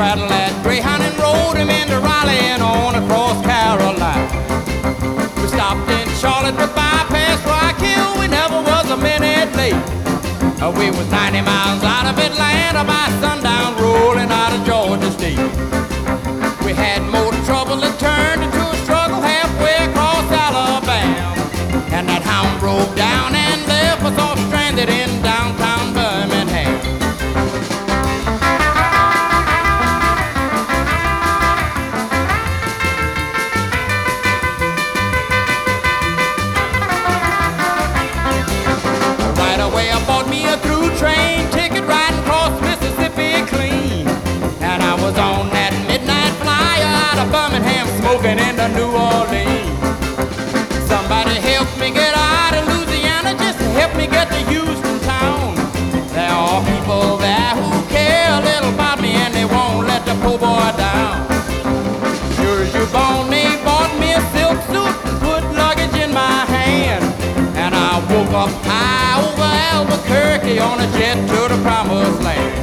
straddled that Greyhound and rode him into Raleigh and on across Carolina. We stopped in Charlotte with bypass Rock Hill. We never was a minute late. We was 90 miles out of Atlanta by sundown, rolling out of Georgia State. We had more trouble that turned into a struggle halfway across Alabama. And that hound broke down and left us all stranded in downtown Birmingham. Right away I bought me a through train ticket riding across Mississippi clean. And I was on that midnight flyer out of Birmingham smoking into New Orleans. Somebody help me get out of Louisiana, just help me get to Houston town. There are people there who care a little about me and they won't let the poor boy down. Sure as you're born, they bought me a silk suit and put luggage in my hand. And I woke up high over Albuquerque on a jet to the promised land.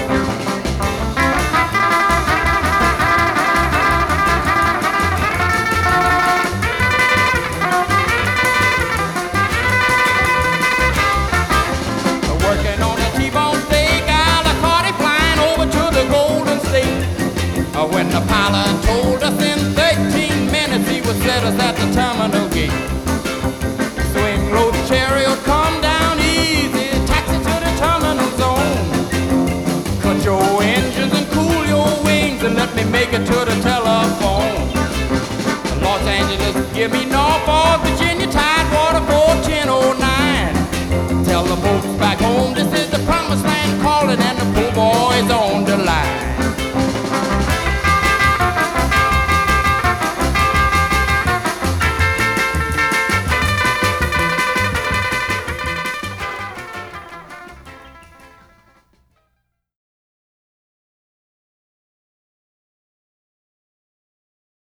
Working on a T-bone steak, Alicante flying over to the Golden State. When the pilot told us in 13 minutes he would set us at the terminal gate. Swing low the chariot, come down easy, taxi to the terminal zone. Cut your engines and cool your wings and let me make it to the telephone. Los Angeles, give me Norfolk, Virginia, Tidewater 41009. Tell the folks back home this is the promised land calling and the poor boy